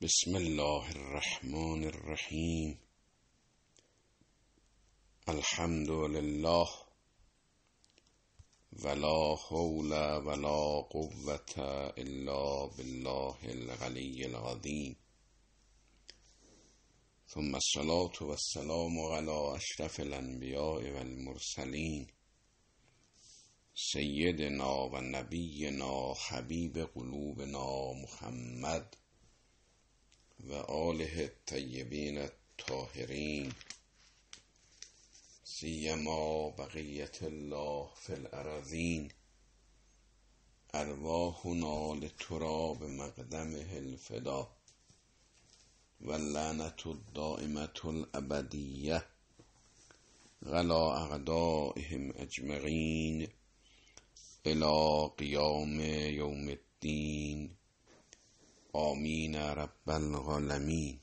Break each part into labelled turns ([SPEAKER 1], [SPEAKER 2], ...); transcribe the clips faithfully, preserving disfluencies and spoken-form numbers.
[SPEAKER 1] بسم الله الرحمن الرحیم. الحمد لله ولا حول ولا قوة الا بالله العلی العظیم. ثم الصلاة والسلام على اشرف الانبیاء والمرسلین سیدنا و نبینا حبیب قلوبنا محمد و آله الطیبین الطاهرین، سیما بقیت الله فی الارضین. ارواحنا لتراب مقدمه الفدا واللعنة الدائمة الابدیه علی اعدائهم اجمعین الی قیام یوم الدین. آمین رب العالمین.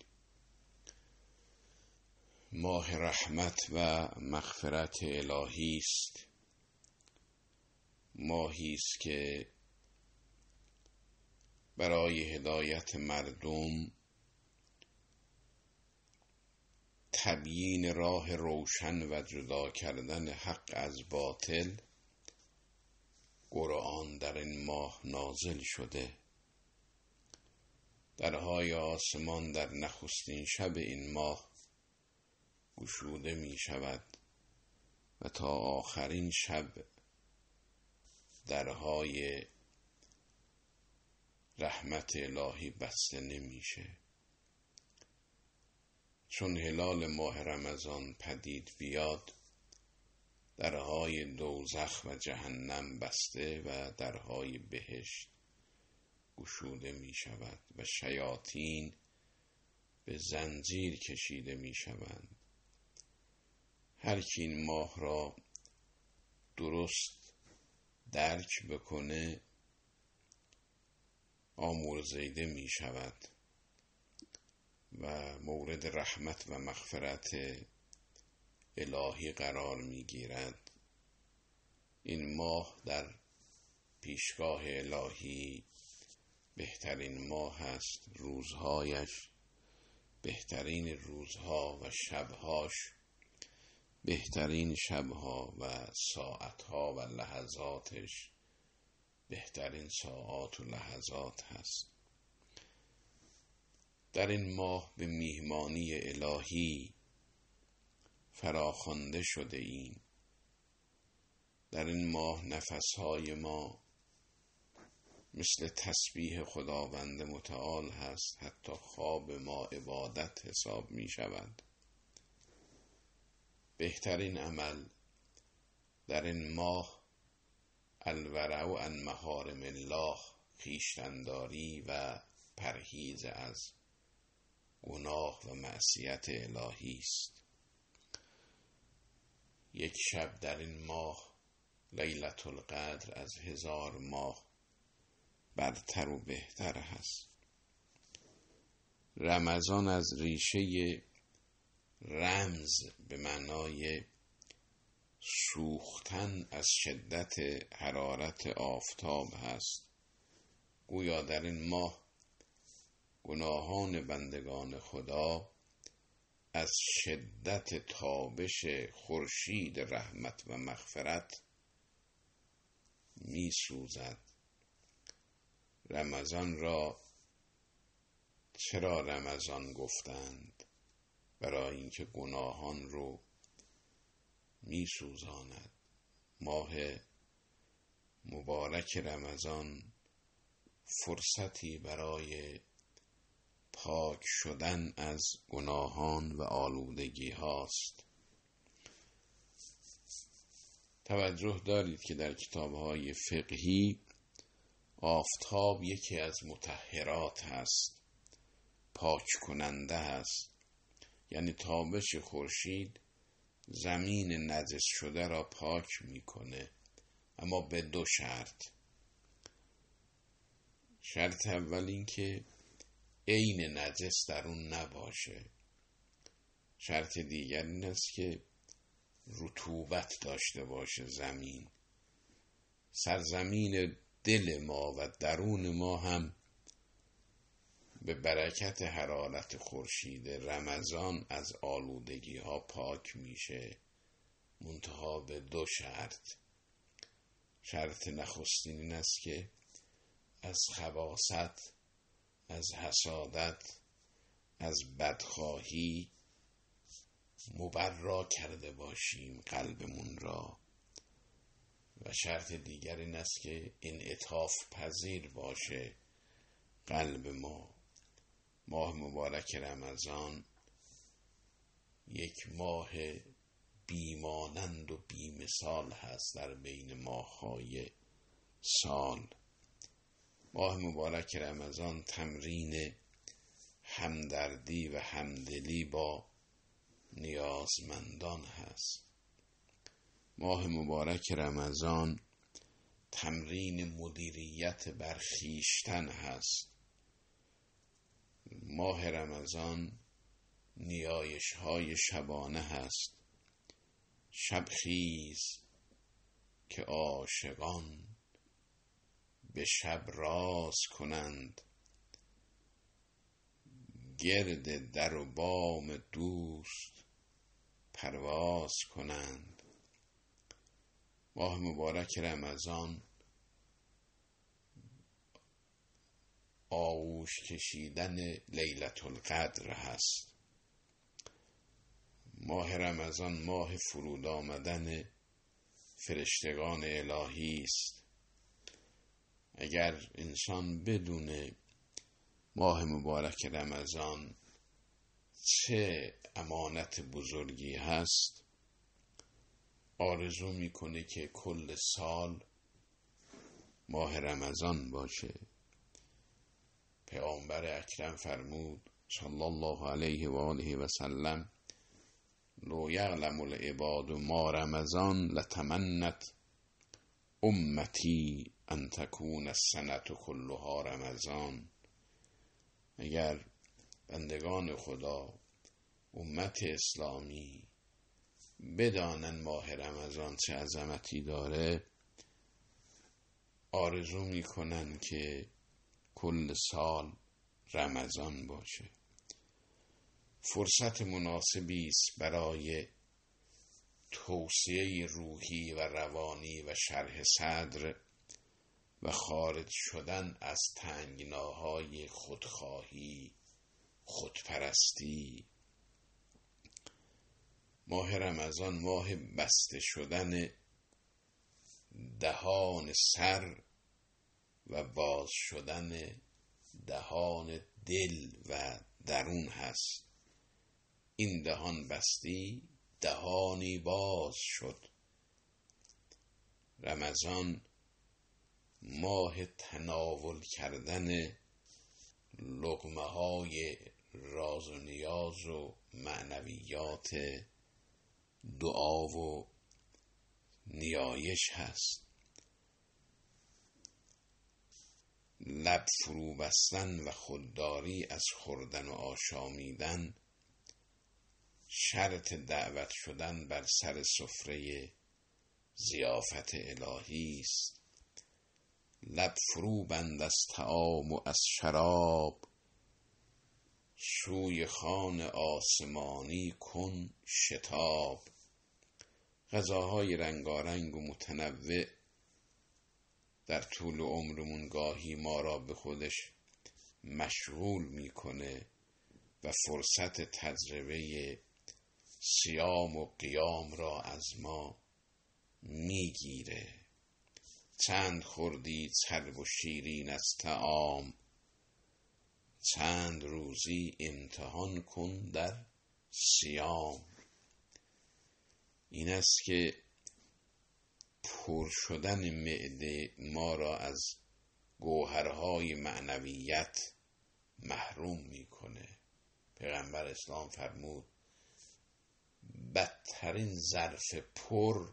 [SPEAKER 1] ماه رحمت و مغفرت الهی است. ماهی است که برای هدایت مردم تبیین راه روشن و جدا کردن حق از باطل قرآن در این ماه نازل شده. درهای آسمان در نخستین شب این ماه گشوده می شود و تا آخرین شب درهای رحمت الهی بسته نمیشه. چون هلال ماه رمضان پدید بیاد، درهای دوزخ و جهنم بسته و درهای بهشت گشوده می شود و شیاطین به زنجیر کشیده می شوند. هر کی این ماه را درست درک بکنه آمرزیده می شود و مورد رحمت و مغفرت الهی قرار می گیرد. این ماه در پیشگاه الهی بهترین ماه است. روزهایش بهترین روزها و شبهاش بهترین شبها و ساعتها و لحظاتش بهترین ساعات و لحظات هست. در این ماه به میهمانی الهی فراخوانده شده ایم. در این ماه نفسهای ما مثل تسبیح خداوند متعال هست. حتی خواب ما عبادت حساب می شود. بهترین عمل در این ماه الورع عن محارم الله، خویشتن‌داری و پرهیز از گناه و معصیت الهی است. یک شب در این ماه لیلة القدر از هزار ماه برتر و بهتر هست. رمضان از ریشه رمز به معنای سوختن از شدت حرارت آفتاب هست. گویا در این ماه گناهان بندگان خدا از شدت تابش خورشید رحمت و مغفرت می سوزد. رمضان را چرا رمضان گفتند؟ برای اینکه گناهان رو می سوزاند. ماه مبارک رمضان فرصتی برای پاک شدن از گناهان و آلودگی هاست. توجه دارید که در کتاب‌های فقهی آفتاب یکی از مطهرات هست، پاک کننده هست. یعنی تابش خورشید زمین نجس شده را پاک میکنه، اما به دو شرط. شرط اول این که عین نجس در اون نباشه. شرط دیگر این است که رطوبت داشته باشه زمین. سرزمین دل ما و درون ما هم به برکت حرارت خورشید رمضان از آلودگی ها پاک میشه، منتها به دو شرط. شرط نخستین این است که از خباثت، از حسادت، از بدخواهی مبرا کرده باشیم قلبمون را. و شرط دیگر این است که انعطاف پذیر باشه قلب ما. ماه مبارک رمضان یک ماه بیمانند و بیمثال هست در بین ماه‌های سال. ماه مبارک رمضان تمرین همدردی و همدلی با نیازمندان هست. ماه مبارک رمضان تمرین مدیریت بر خویشتن هست. ماه رمضان نیایش های شبانه هست. شب خیز که عاشقان به شب راز کنند، گرد در و بام دوست پرواز کنند. ماه مبارک رمضان آغوش کشیدن لیلة القدر هست. ماه رمضان ماه فرود آمدن فرشتگان الهی است. اگر انسان بدونه ماه مبارک رمضان چه امانت بزرگی هست، آرزو میکنه که کل سال ماه رمضان باشه. پیامبر اکرم فرمود صلی الله علیه و آله و سلم: لو یعلم العباد ما رمضان لتمنت امتی ان تکون السنة کلها رمضان. اگر بندگان خدا، امت اسلامی بدانن ماه رمضان چه عظمتی داره، آرزو میکنن که کل سال رمضان باشه. فرصت مناسبی است برای توسعه روحی و روانی و شرح صدر و خارج شدن از تنگناهای خودخواهی، خودپرستی. ماه رمضان ماه بسته شدن دهان سر و باز شدن دهان دل و درون هست. این دهان بستی، دهانی باز شد. رمضان ماه تناول کردن لقمه های راز و نیاز و معنویات دعا و نیایش هست. لب فرو بستن و خودداری از خوردن و آشامیدن شرط دعوت شدن بر سر سفره ضیافت الهی است. لب فرو بند از طعام و از شراب، سوی خوان آسمانی کن شتاب. غذاهای رنگارنگ و متنوع در طول عمرمون گاهی ما را به خودش مشغول میکنه و فرصت تجربه صیام و قیام را از ما میگیره. چند خوردی چرب و شیرین از طعام، چند روزی امتحان کن در صیام. این است که پر شدن معده ما را از گوهرهای معنویت محروم میکنه. پیغمبر اسلام فرمود بدترین ظرف پر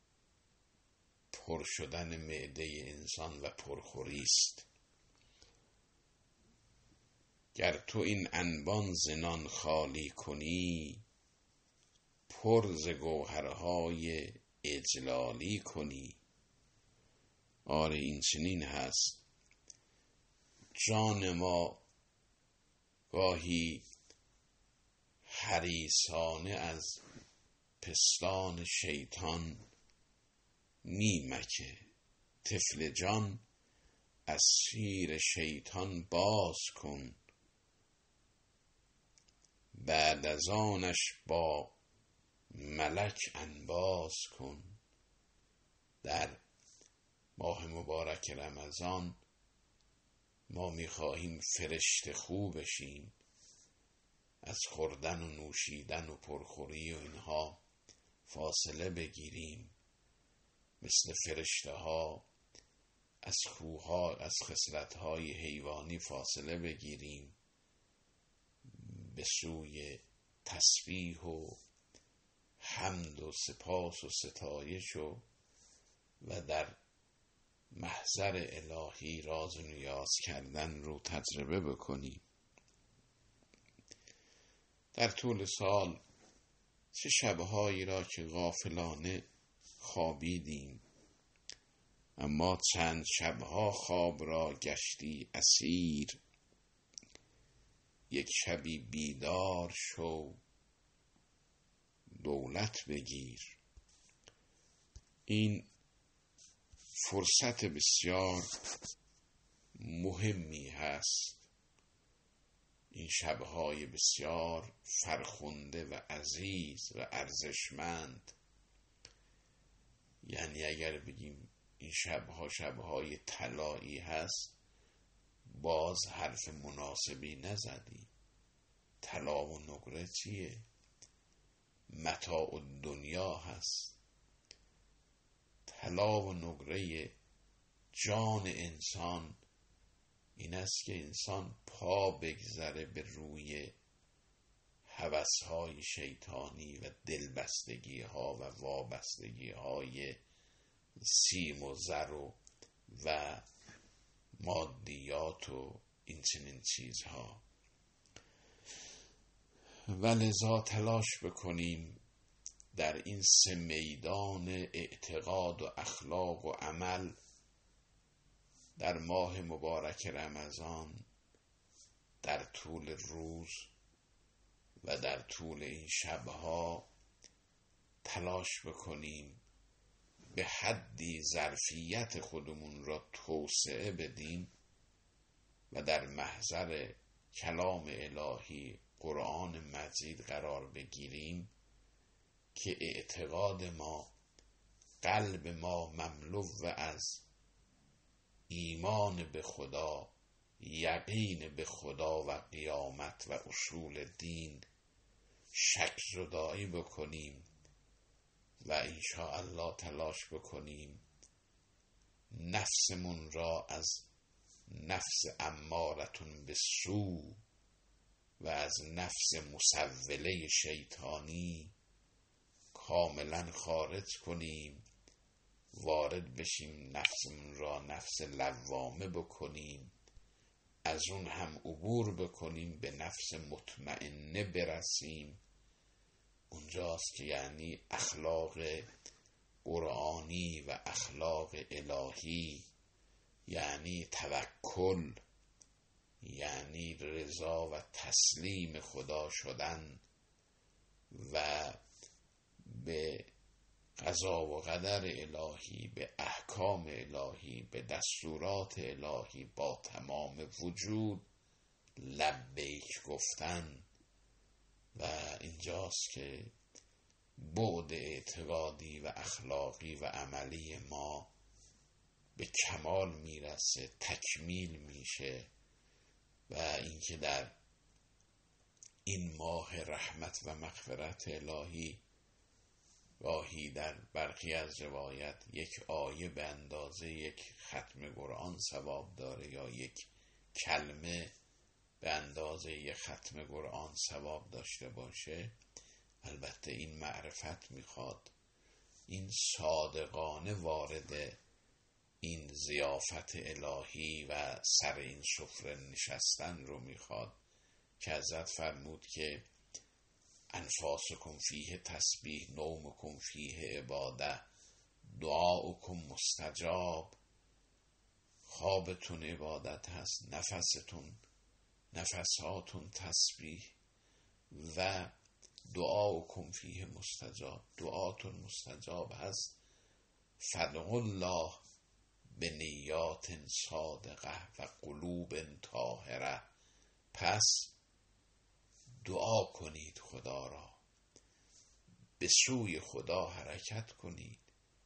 [SPEAKER 1] پر شدن معده انسان و پرخوری است. گر تو این انبان زنان خالی کنی، پر ز گوهرهای اجلالی کنی. آره این چنین هست. جان ما گاهی حریصانه از پستان شیطان میمکه. طفل جان از شیر شیطان باز کن، بعد از آنش با ملک انباز کن. در ماه مبارک رمضان ما میخواهیم فرشته خوب بشیم، از خوردن و نوشیدن و پرخوری و اینها فاصله بگیریم، مثل فرشته ها از خوها، از خصلت‌های حیوانی فاصله بگیریم، به سوی تسبیح و حمد و سپاس و ستایش و و در محضر الهی راز و نیاز کردن رو تجربه بکنیم. در طول سال چه شبهایی را که غافلانه خوابیدیم، اما چند شبها خواب را گشتی اسیر. یک شبی بیدار شو دولت بگیر. این فرصت بسیار مهمی هست، این شبهای بسیار فرخنده و عزیز و ارزشمند. یعنی اگر بگیم این شبها شبهای طلایی هست، باز حرف مناسبی نزدی. طلا و نقره چیه؟ متاع الدنیا هست. طلا و نقره جان انسان این است که انسان پا بگذره به روی هوس‌های شیطانی و دلبستگی‌ها و وابستگی‌های سیم و زر و و مادیات و این چنین چیزها. و لذا تلاش بکنیم در این سه میدان اعتقاد و اخلاق و عمل در ماه مبارک رمضان، در طول روز و در طول این شبها تلاش بکنیم به حدی ظرفیت خودمون را توسعه بدیم و در محضر کلام الهی قرآن مجید قرار بگیریم که اعتقاد ما، قلب ما مملو از ایمان به خدا، یقین به خدا و قیامت و اصول دین شک زدایی بکنیم و انشاءالله تلاش بکنیم نفسمون را از نفس امارتون به سو و از نفس مسوله شیطانی کاملا خارج کنیم، وارد بشیم نفسمون را نفس لوامه بکنیم، از اون هم عبور بکنیم به نفس مطمئنه برسیم. اونجاست که یعنی اخلاق قرآنی و اخلاق الهی، یعنی توکل، یعنی رضا و تسلیم خدا شدن و به قضا و قدر الهی، به احکام الهی، به دستورات الهی با تمام وجود لبیک گفتن. و اینجاست که بعد اعتقادی و اخلاقی و عملی ما به کمال میرسه، تکمیل میشه و اینکه در این ماه رحمت و مغفرت الهی گاهی در برخی از روایت یک آیه به اندازه یک ختم قرآن ثواب داره یا یک کلمه به اندازه یک ختم قرآن ثواب داشته باشه. البته این معرفت میخواد، این صادقانه وارد این ضیافت الهی و سر این سفره نشستن رو میخواد که حضرت فرمود که انفاسکم فیه تسبیح، نومکم فیه عباده، دعاؤکم مستجاب. خوابتون عبادت هست، نفستون نفساتون تسبیح و دعا کن فیه مستجاب، دعاتون مستجاب هست. فدعوا الله به نیات صادقه و قلوب طاهره. پس دعا کنید خدا را، به سوی خدا حرکت کنید،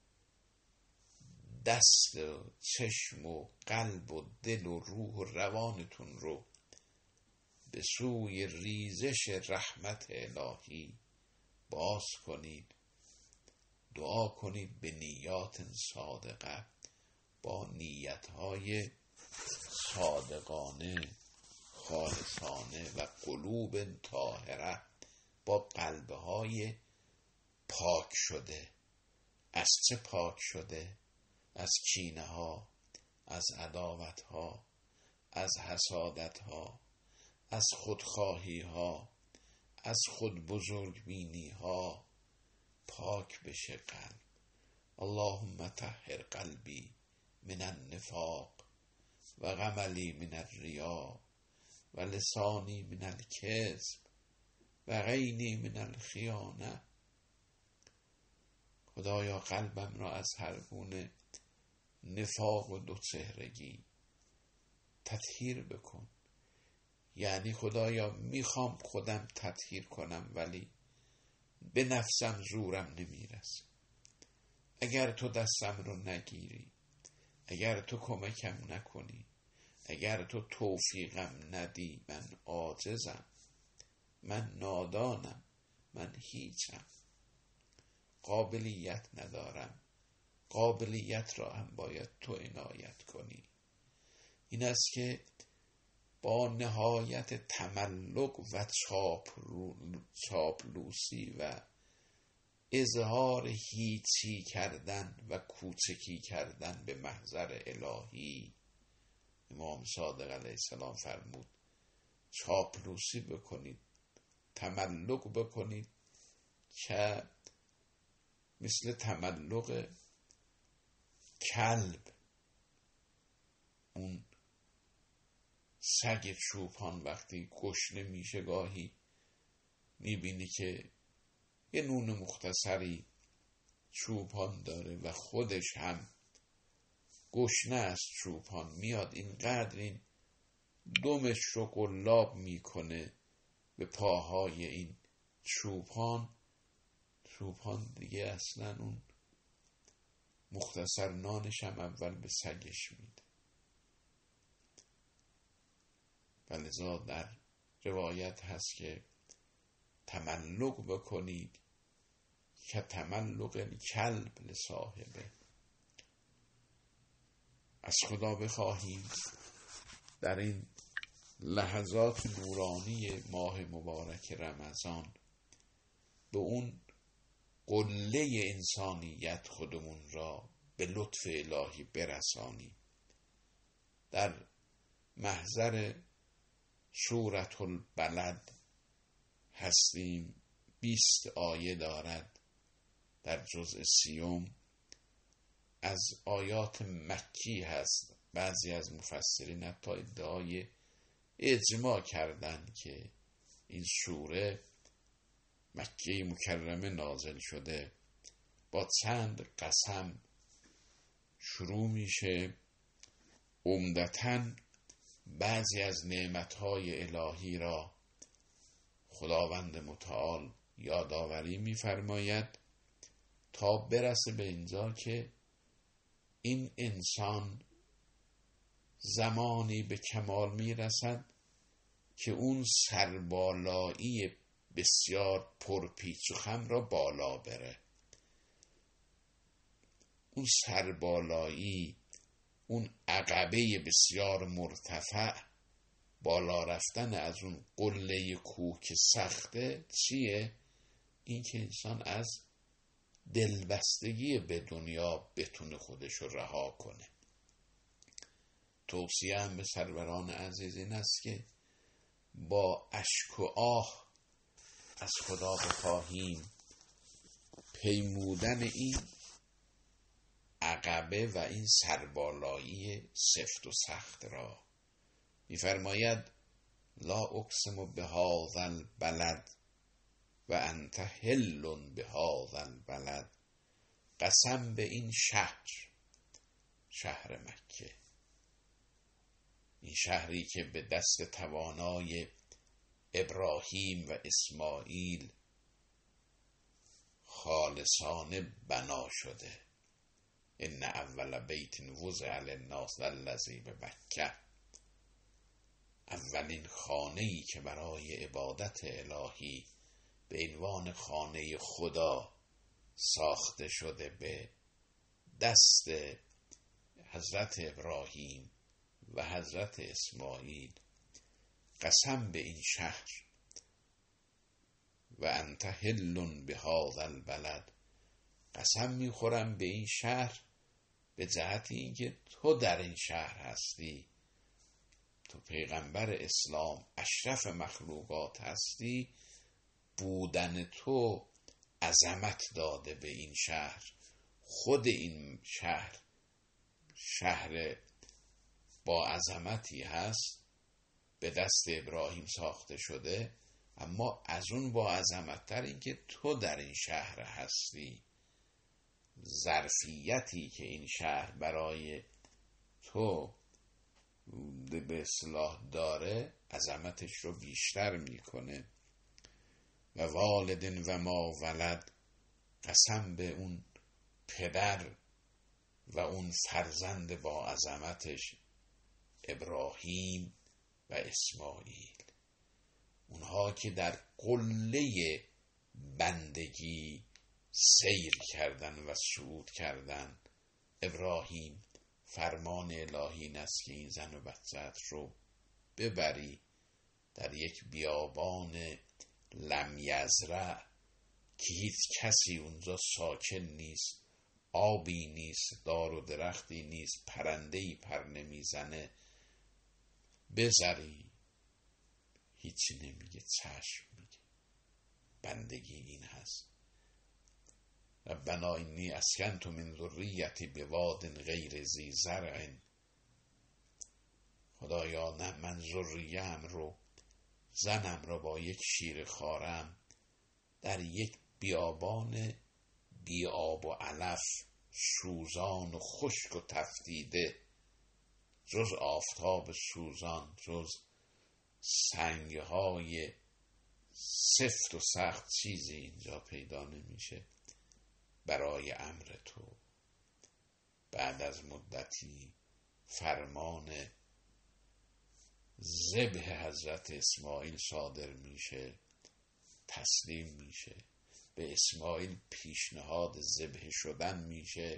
[SPEAKER 1] دست و چشم و قلب و دل و روح و روانتون رو به سوی ریزش رحمت الهی باز کنید. دعا کنید به نیات صادقه، با نیتهای صادقانه خالصانه و قلوب طاهره، با قلبهای پاک شده. از چه پاک شده؟ از کینه ها، از عداوت ها، از حسادت ها، از خودخواهی ها، از خود بزرگ بینی ها. پاک بشه قلب. اللهم طهر قلبی من النفاق و غملی من الریا و لسانی من الکذب و عینی من الخیانه. خدایا قلبم را از هر گونه نفاق و دوچهرگی تطهیر بکن. یعنی خدایا میخوام خودم تطهیر کنم ولی به نفسم زورم نمیرسه. اگر تو دستم رو نگیری، اگر تو کمکم نکنی، اگر تو توفیقم ندی، من عاجزم، من نادانم، من هیچم، قابلیت ندارم. قابلیت را هم باید تو عنایت کنی. این است که با نهایت تملق و چاپلوسی و اظهار هیچی کردن و کوچکی کردن به محضر الهی، امام صادق علیه السلام فرمود چاپلوسی بکنید، تملق بکنید که مثل تملق کلب. اون سگ چوپان وقتی گشنه میشه گاهی میبینی که یه نون مختصری چوپان داره و خودش هم گشنه است. چوپان میاد اینقدر این دمش رو قلاب میکنه به پاهای این چوپان. چوپان دیگه اصلا اون مختصر نانش هم اول به سگش میده. ولذا در روایت هست که تملق بکنید که تملق الکلب لصاحبه. از خدا بخواهیم در این لحظات نورانی ماه مبارک رمضان به اون قله انسانیت خودمون را به لطف الهی برسانیم. در محضر سورة البلد هستیم. بیست آیه دارد در جزء سیوم. از آیات مکی هست. بعضی از مفسرین حتی ادعای اجماع کردن که این سوره مکی مکرمه نازل شده. با چند قسم شروع میشه. عمدتاً بعضی از نعمتهای الهی را خداوند متعال یادآوری می‌فرماید تا برسه به اینجا که این انسان زمانی به کمال میرسد که اون سربالایی بسیار پرپیچ و خم را بالا بره. اون سربالایی، اون عقبه بسیار مرتفع، بالا رفتن از اون قله کوه که سخته چیه؟ این که انسان از دلبستگی به دنیا بتونه خودش رو رها کنه. توصیه هم به سروران عزیز این است که با اشک و آه از خدا بخواهیم پیمودن این عقبه و این سربالایی سفت و سخت را. می‌فرماید لا اقسم بهذا البلد و انت حل بهذا البلد. قسم به این شهر، شهر مکه، این شهری که به دست توانای ابراهیم و اسماعیل خالصانه بنا شده. ان اول بیت وضع للناس الذی ببکه، اولین خانه‌ای که برای عبادت الهی به عنوان خانه خدا ساخته شده به دست حضرت ابراهیم و حضرت اسماعیل. قسم به این شهر و انت حل بهذا البلد، قسم میخورم به این شهر به جهت اینکه تو در این شهر هستی، تو پیغمبر اسلام اشرف مخلوقات هستی، بودن تو عظمت داده به این شهر. خود این شهر شهر با عظمتی هست، به دست ابراهیم ساخته شده، اما از اون با عظمت تر این که تو در این شهر هستی. ظرفیتی که این شهر برای تو به اصلاح داره عظمتش رو بیشتر میکنه. و والدن و ما ولد، قسم به اون پدر و اون فرزند با عظمتش ابراهیم و اسماعیل، اونها که در قله بندگی سیر کردن و صعود کردن. ابراهیم فرمان الهی این است که این زن و بچه‌ات رو ببری در یک بیابان لم یزرع که هیچ کسی اونجا ساکن نیست، آبی نیست، دار و درختی نیست، پرنده‌ای پر نمیزنه، بذاری. هیچی نمیگه، چشم میگه. بندگی این هست. ربنا انی اسکنت من ذریتی بواد غیر ذی زرع، خدایا نه من ذریه‌ام رو، زنم رو با یک شیر خوارم در یک بیابان بی آب و علف، سوزان و خشک و تفتیده، جز آفتاب سوزان، جز سنگهای سفت و سخت چیزی اینجا پیدا نمیشه. برای امر تو بعد از مدتی فرمان ذبح حضرت اسماعیل صادر میشه، تسلیم میشه، به اسماعیل پیشنهاد ذبح شدن میشه.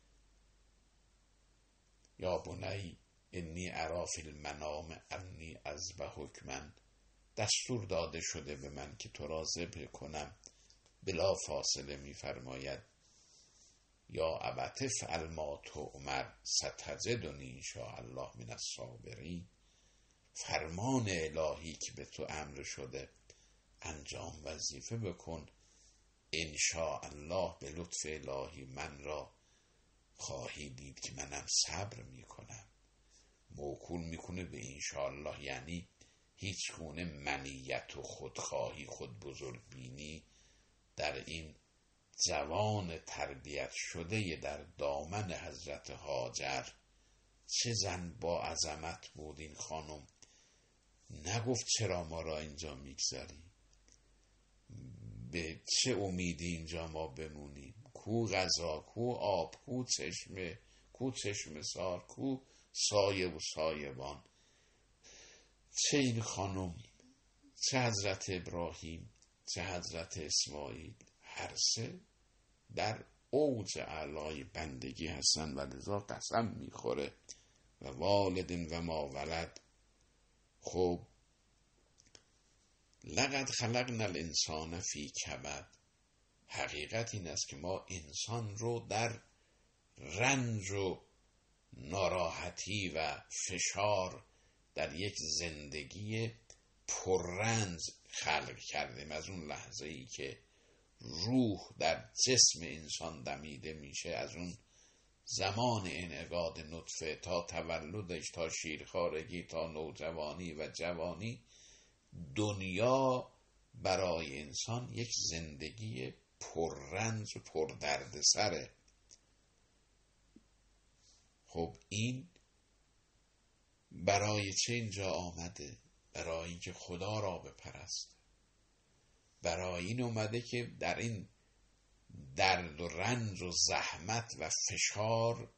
[SPEAKER 1] یا بنی انی اری فی المنام انی اذبحک، من دستور داده شده به من که تو را ذبح کنم. بلا فاصله میفرماید یا ابت افعل ما تؤمر ستجدنی ان شاء الله من الصابرین. فرمان الهی که به تو امر شده انجام وظیفه بکن، ان شاء الله به لطف الهی من را خواهی دید که منم صبر میکنم. موکول میکنه به ان شاء الله، یعنی هیچ گونه منیت و خودخواهی، خود بزرگبینی در این جوان تربیت شده در دامن حضرت هاجر. چه زن با عظمت بود این خانم. نگفت چرا ما را اینجا میگذاری، به چه امیدی اینجا ما بمونیم، کو غذا، کو آب، کو چشمه، کو چشمه سار، کو سایه و سایبان. چه این خانم، چه حضرت ابراهیم، چه حضرت اسماعیل، هر سه در اوج اعلای بندگی هستن و لذا قسم میخوره. و والدن و ما ولد. خب لقد خلقنا الانسان فی کبد، حقیقت این است که ما انسان رو در رنج و ناراحتی و فشار در یک زندگی پررنج خلق کردیم. از اون لحظه ای که روح در جسم انسان دمیده میشه، از اون زمان انعقاد نطفه تا تولدش، تا شیرخوارگی، تا نوجوانی و جوانی، دنیا برای انسان یک زندگی پررنج و پردردسره. خب این برای چه اینجا آمده؟ برای اینکه خدا را بپرست. برای این اومده که در این درد و رنج و زحمت و فشار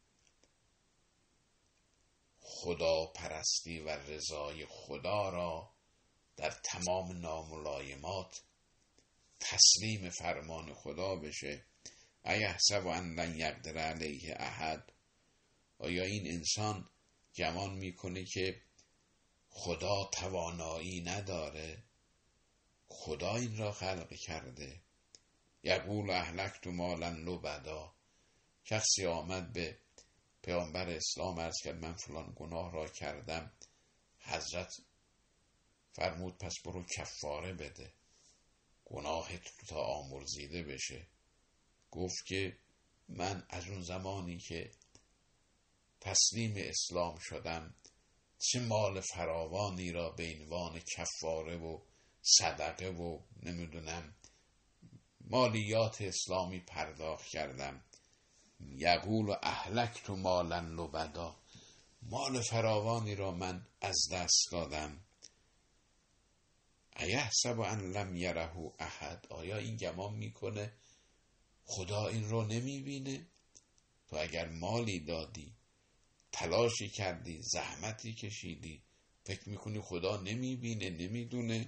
[SPEAKER 1] خدا پرستی و رضای خدا را در تمام ناملایمات تسلیم فرمان خدا بشه. ایحسب ان لن یقدر علیه احد، آیا این انسان گمان میکنه که خدا توانایی نداره؟ خدا این را خلق کرده. یقول اهلکت مالا لبدا، شخصی آمد به پیامبر اسلام عرض کرد من فلان گناه را کردم. حضرت فرمود پس برو کفاره بده، گناهت تا آمرزیده بشه. گفت که من از اون زمانی که تسلیم اسلام شدم چه مال فراوانی را به عنوان کفاره و صدقه و نمیدونم مالیات اسلامی پرداخت کردم. یقول اهلکت مالا لبدا، مال فراوانی را من از دست دادم. ایحسب ان لم یره احد، آیا این گمان میکنه خدا این رو نمیبینه؟ تو اگر مالی دادی، تلاشی کردی، زحمتی کشیدی، فکر میکنی خدا نمیبینه، نمیدونه؟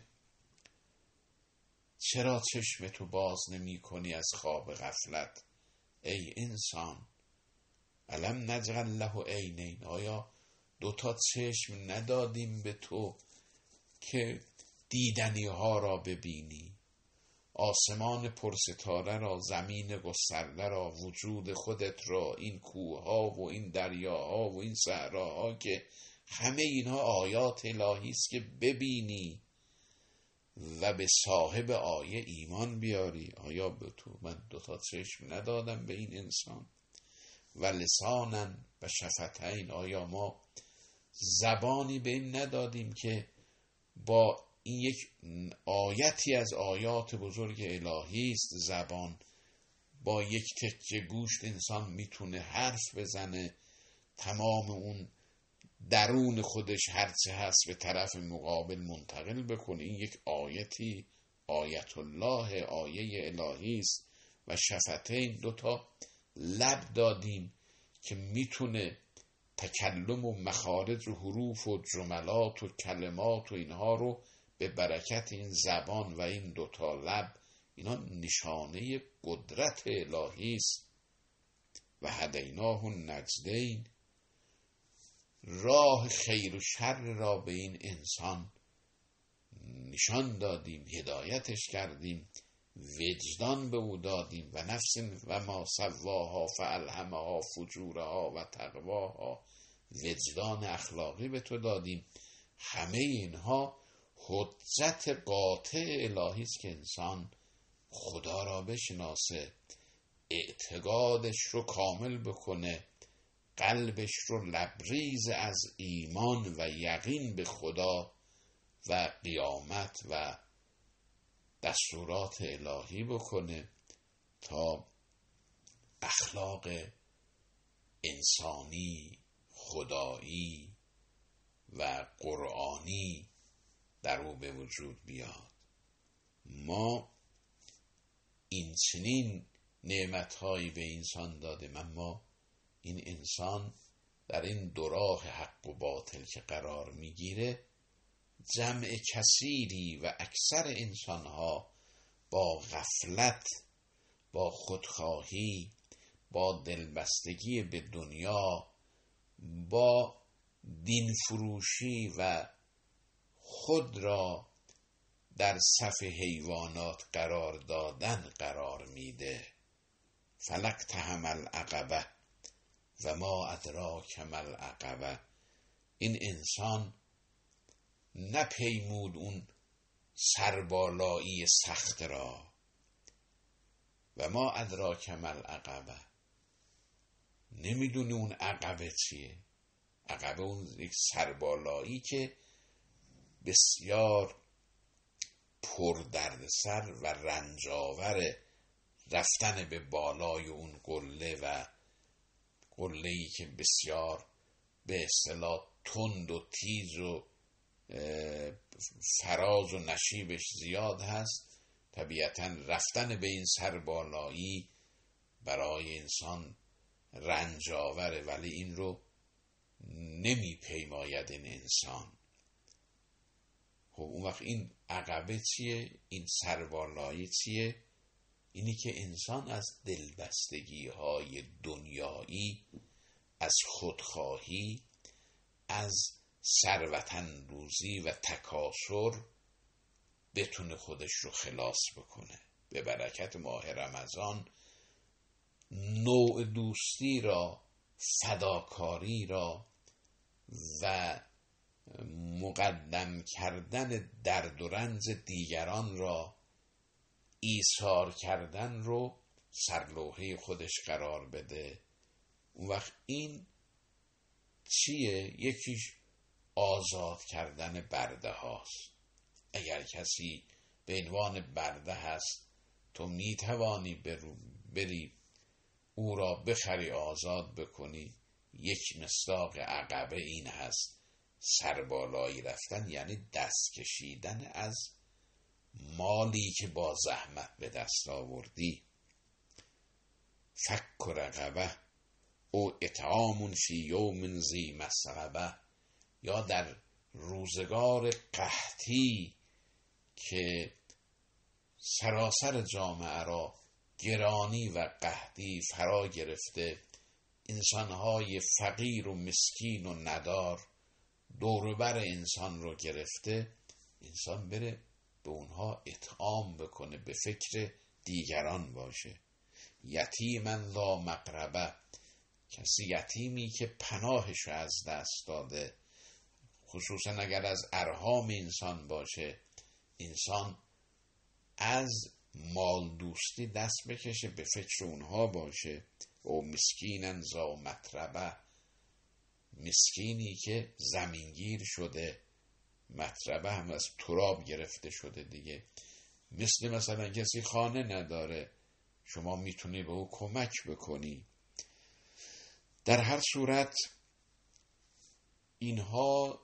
[SPEAKER 1] چرا چشم تو باز نمی کنی از خواب غفلت ای انسان؟ الم نجعل له عینین، آیا دوتا چشم ندادیم به تو که دیدنی ها را ببینی؟ آسمان پرستاره را، زمین گسترده را، وجود خودت را، این کوه ها و این دریاها و این صحراها که همه اینها آیات الهی است که ببینی و به صاحب آیه ایمان بیاری. آیا به تو من دوتا چشم ندادم به این انسان؟ و لسانن و شفتین، آیا ما زبانی به این ندادیم که با این یک آیتی از آیات بزرگ الهی است، زبان با یک تکه گوشت انسان میتونه حرف بزنه، تمام اون درون خودش هرچه هست به طرف مقابل منتقل بکنه. این یک آیتی، آیت الله، آیه الهی است. و شفتین، دوتا لب دادیم که میتونه تکلم و مخارج و حروف و جملات و کلمات و اینها رو به برکت این زبان و این دوتا لب، اینا نشانه قدرت الهی است. و هدیناه النجدین، راه خیر و شر را به این انسان نشان دادیم، هدایتش کردیم، وجدان به او دادیم. و نفس و ما سواها فالهمها فجورها و تقواها، وجدان اخلاقی به تو دادیم. همه اینها حجت قاطع الهی است که انسان خدا را بشناسه، اعتقادش رو کامل بکنه، قلبش رو لبریز از ایمان و یقین به خدا و قیامت و دستورات الهی بکنه تا اخلاق انسانی، خدایی و قرآنی در او به وجود بیاد. ما این چنین نعمتهایی به انسان دادیم، اما این انسان در این دو راه حق و باطل که قرار میگیره، جمع کثیری و اکثر انسانها با غفلت، با خودخواهی، با دلبستگی به دنیا، با دین فروشی و خود را در صف حیوانات قرار دادن قرار میده. فلقتحم العقبه و ما ادراک ما العقبه، این انسان نپیمود اون سربالایی سخت را. و ما ادراک ما العقبه، نمیدونه اون عقبه چیه. عقبه اون یک سربالایی که بسیار پر دردسر و رنجاور رفتن به بالای اون قله و قله‌ای که بسیار به اصطلاح تند و تیز و فراز و نشیبش زیاد هست. طبیعتاً رفتن به این سربالایی برای انسان رنجاوره، ولی این رو نمی پیماید این انسان. خب اون وقت این عقبه چیه؟ این سربالایی چیه؟ اینی که انسان از دلبستگی های دنیایی، از خودخواهی، از ثروت اندوزی و تکاثر بتونه خودش رو خلاص بکنه. به برکت ماه رمضان نوع دوستی را، فداکاری را و مقدم کردن درد و رنج دیگران را، ایثار کردن رو سرلوحه خودش قرار بده. اون وقت این چیه؟ یکیش آزاد کردن برده هاست. اگر کسی به عنوان برده هست، تو میتوانی بری او را بخری، آزاد بکنی. یک مصداق عقبه این هست سربالایی رفتن، یعنی دست کشیدن از مالی که با زحمت به دست آوردی. فک رقبه او اطعام فی یوم ذی مسغبه، یا در روزگار قحطی که سراسر جامعه را گرانی و قحطی فرا گرفته، انسانهای فقیر و مسکین و ندار دوروبر انسان رو گرفته، انسان بره به اونها اطعام بکنه، به فکر دیگران باشه. یتیما ذا مقربه، کسی یتیمی که پناهش از دست داده، خصوصا اگر از ارحام انسان باشه، انسان از مال دوستی دست بکشه، به فکر اونها باشه. او مسکینا ذا متربه، مسکینی که زمینگیر شده، متربه هم از تراب گرفته شده دیگه. مثل مثلا کسی خانه نداره، شما میتونی به او کمک بکنی. در هر صورت اینها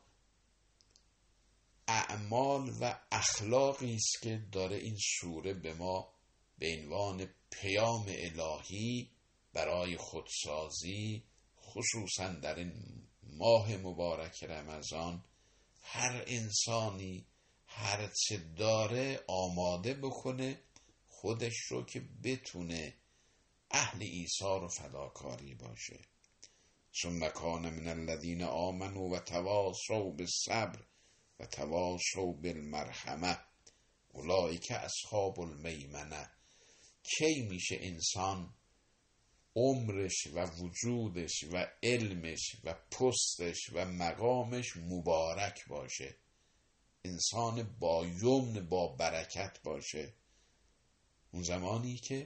[SPEAKER 1] اعمال و اخلاقی است که داره این سوره به ما به عنوان پیام الهی برای خودسازی، خصوصا در این ماه مبارک رمضان، هر انسانی هر چه داره آماده بکنه خودش رو که بتونه اهل ایثار و فداکاری باشه. ثم کان من الذین آمنوا و تواصوا بالصبر و تواصوا بالمرحمه اولئک اصحاب المیمنه. کی میشه انسان عمرش و وجودش و علمش و پستش و مقامش مبارک باشه، انسان با یمن با برکت باشه؟ اون زمانی که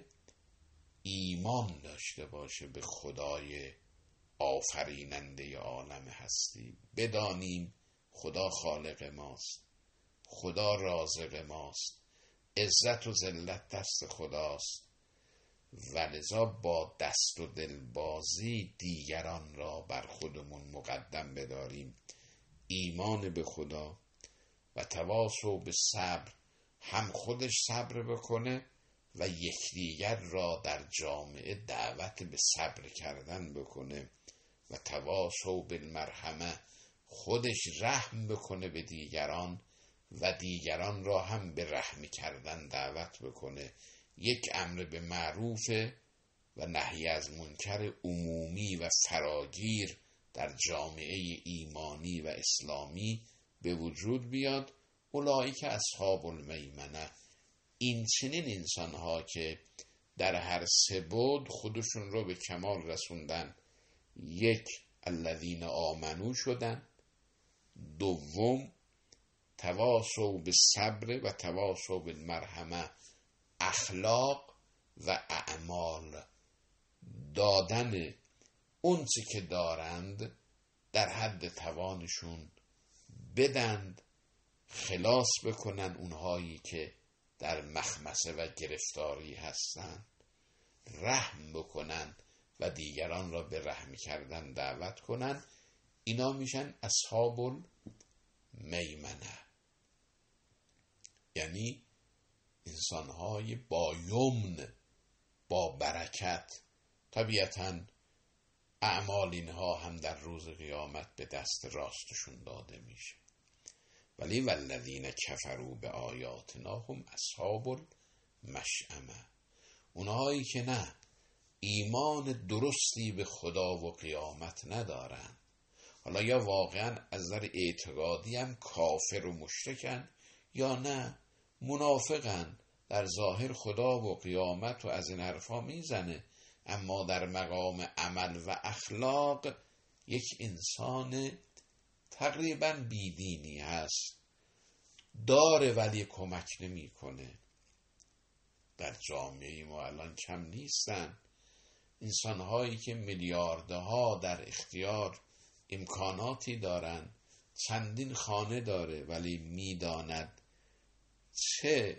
[SPEAKER 1] ایمان داشته باشه به خدای آفریننده عالم هستی. بدانیم خدا خالق ماست، خدا رازق ماست، عزت و ذلت دست خداست، ولذا با دست و دلبازی دیگران را بر خودمون مقدم بداریم. ایمان به خدا و تواصل به صبر، هم خودش صبر بکنه و یکدیگر را در جامعه دعوت به صبر کردن بکنه. و تواصل بالمرحمه، خودش رحم بکنه به دیگران و دیگران را هم به رحم کردن دعوت بکنه. یک امر به معروف و نهی از منکر عمومی و فراگیر در جامعه ایمانی و اسلامی به وجود بیاد. اولئک اصحاب المیمنه، این چنین انسانها که در هر سه بعد خودشون رو به کمال رسوندن. یک، الذین آمنو شدن. دوم، تواصوا بالصبر و تواصوا بالمرحمه، اخلاق و اعمال، دادن اون چی که دارند در حد توانشون بدند خلاص بکنن اونهایی که در مخمسه و گرفتاری هستند، رحم بکنن و دیگران را به رحم کردن دعوت کنن. اینا میشن اصحاب المیمنه، یعنی انسانهای با یمن، با برکت. طبیعتاً اعمال اینها هم در روز قیامت به دست راستشون داده میشه. ولی والذین کفروا به آیاتنا هم اصحاب المشأمه، اونهایی که نه ایمان درستی به خدا و قیامت ندارن، حالا یا واقعا از نظر اعتقادی هم کافر و مشرکن، یا نه منافقن، در ظاهر خدا و قیامت و از این حرفا میزنه، اما در مقام عمل و اخلاق یک انسان تقریبا بیدینی هست، داره ولی کمک نمی کنه. در جامعه ما الان کم نیستن انسانهایی که میلیاردها در اختیار امکاناتی دارن، چندین خانه داره، ولی میداند چه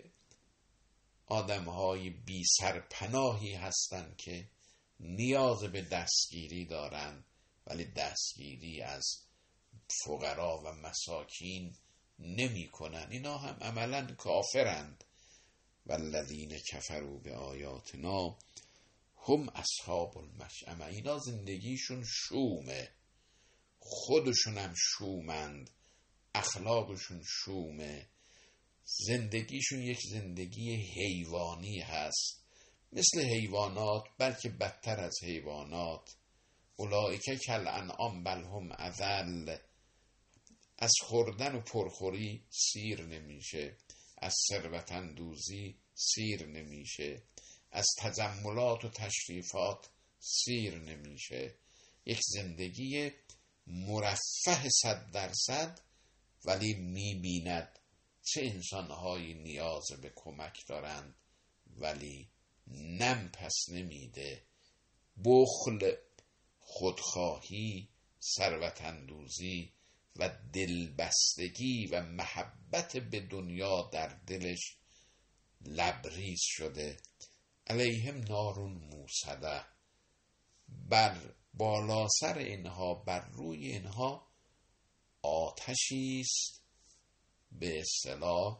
[SPEAKER 1] آدمهای بی سرپناهی هستند که نیاز به دستگیری دارند، ولی دستگیری از فقرا و مساکین نمی کنن. اینا هم عملا کافرند. والذین کفروا به آیاتنا هم اصحاب المشأمه، اینا زندگیشون شومه، خودشون هم شومند، اخلاقشون شومه، زندگیشون یک زندگی حیوانی هست، مثل حیوانات، بلکه بدتر از حیوانات. اولئک کالانعام بل هم اضل، از خوردن و پرخوری سیر نمیشه، از ثروت اندوزی سیر نمیشه، از تجملات و تشریفات سیر نمیشه. یک زندگی مرفه صد درصد، ولی میبیند چه انسانهایی نیاز به کمک دارند ولی نم پس نمیده. بخل، خودخواهی، ثروت اندوزی و دلبستگی و محبت به دنیا در دلش لبریز شده. علیهم نارون موصده، بر بالا سر اینها، بر روی اینها آتشی است به اصطلاح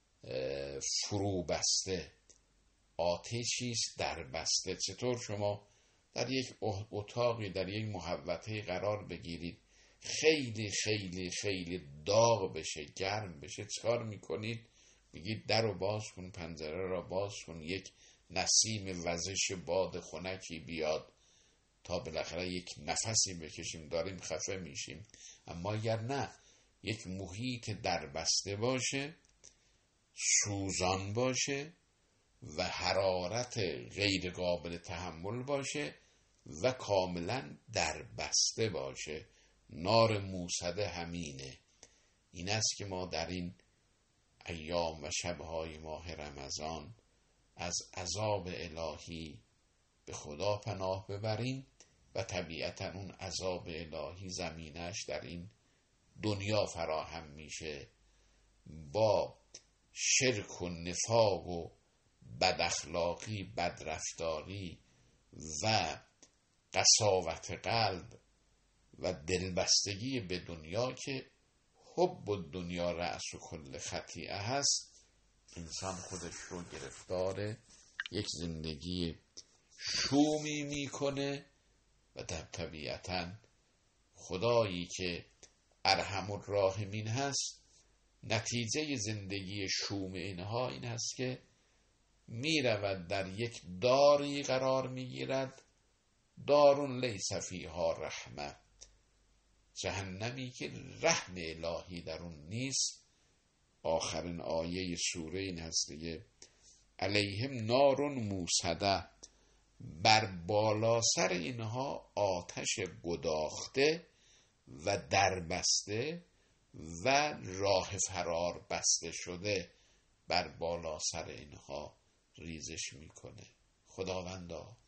[SPEAKER 1] فرو بسته، آتشی است در بسته. چطور شما در یک اتاقی، در یک محوطه قرار بگیرید، خیلی خیلی خیلی داغ بشه، گرم بشه، چکار میکنید؟ میگید در رو باز کن، پنجره را باز کن، یک نسیم وزش باد خنکی بیاد تا بالاخره یک نفسی بکشیم، داریم خفه میشیم. اما اگر نه، یک محیط دربسته باشه، سوزان باشه و حرارت غیر قابل تحمل باشه و کاملا دربسته باشه، نار موصده همینه. این است که ما در این ایام و شبهای ماه رمضان از عذاب الهی به خدا پناه ببریم و طبیعتا اون عذاب الهی زمینش در این دنیا فراهم میشه، با شرک و نفاق و بداخلاقی، بدرفتاری و قساوت قلب و دلبستگی به دنیا که حب الدنیا رأس و کل خطیئه هست. انسان خودش رو گرفتار یک زندگی شومی میکنه و در طبیعتا خدایی که ارحم الراحمین هست، نتیجه زندگی شوم اینها این هست که میرود در یک داری قرار میگیرد، دارون لیس فیها رحمه، جهنمی که رحم الهی در اون نیست. آخرین آیه سوره این هست دیگه، علیهم نارون موصده، بر بالا سر اینها آتش گداخته و دربسته و راه فرار بسته شده بر بالا سر اینها ریزش میکنه. خداوندا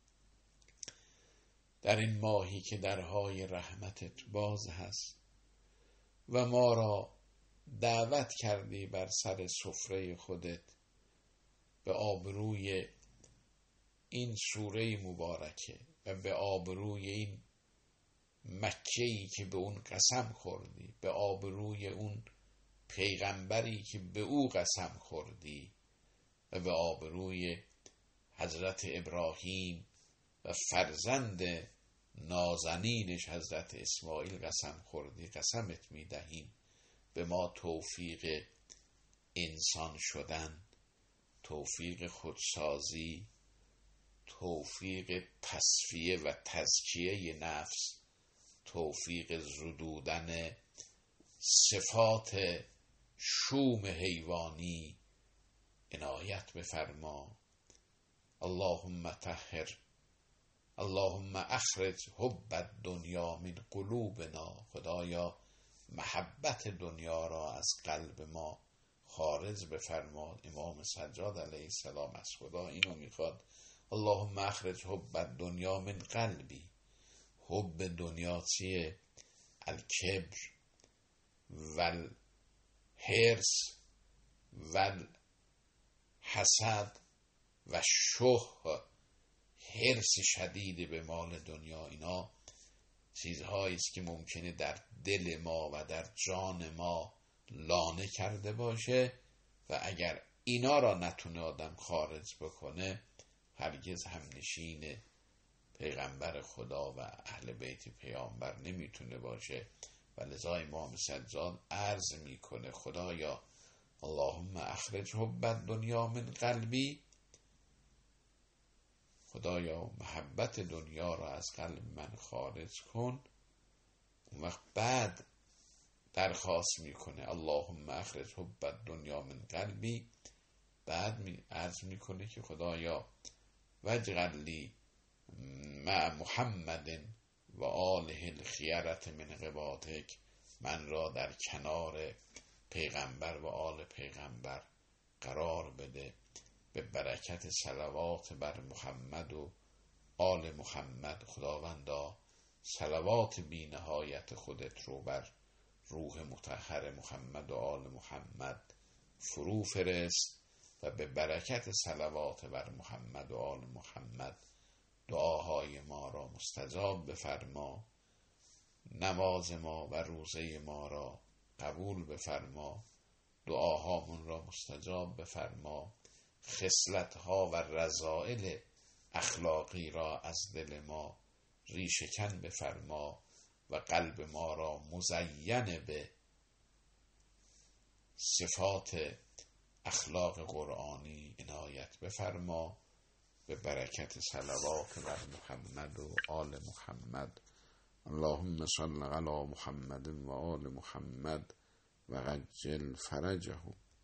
[SPEAKER 1] در این ماهی که درهای رحمتت باز هست و ما را دعوت کردی بر سر سفره خودت به آبروی این سوره مبارکه و به آبروی این مکه‌ای که به اون قسم خوردی، به آبروی اون پیغمبری که به او قسم خوردی و به آبروی حضرت ابراهیم و فرزند نازنینش حضرت اسماعیل قسم خوردی، قسمت میدهیم به ما توفیق انسان شدن، توفیق خودسازی، توفیق تصفیه و تزکیه نفس، توفیق زدودن صفات شوم حیوانی عنایت بفرما. اللهم طهر، اللهم اخرج حب الدنیا من قلوبنا، خدایا محبت دنیا را از قلب ما خارج بفرما. امام سجاد علیه السلام از خدا اینو میخواد، اللهم اخرج حب الدنیا من قلبی. حب دنیا چیه؟ الکبر والحرص والحسد و شح، حرص شدید به مال دنیا. اینا چیزهایی است که ممکنه در دل ما و در جان ما لانه کرده باشه و اگر اینا را نتونه آدم خارج بکنه هرگز همنشین پیغمبر خدا و اهل بیت پیامبر نمیتونه باشه. و لذا امام سجاد عرض میکنه خدایا اللهم اخرج حب الدنیا من قلبی، خدایا محبت دنیا را از قلب من خارج کن. اون وقت بعد درخواست میکنه اللهم اخرج حب الدنیا من قلبی، بعد می عرض میکنه که خدایا واجعل لی مع محمد و آله الخیرة من عبادک، من را در کنار پیغمبر و آل پیغمبر قرار بده. به برکت صلوات بر محمد و آل محمد خداوندا صلوات بی نهایت خودت رو بر روح مطهر محمد و آل محمد فرو فرست و به برکت صلوات بر محمد و آل محمد دعاهای ما را مستجاب بفرما، نماز ما و روزه ما را قبول بفرما، دعاهامون را مستجاب بفرما، خصلت‌ها و رذائل اخلاقی را از دل ما ریشه‌کن بفرما و قلب ما را مزین به صفات اخلاق قرآنی عنایت بفرما. به برکت صلوات بر محمد و آل محمد. اللهم صل علی محمد و آل محمد و عجل فرجهم.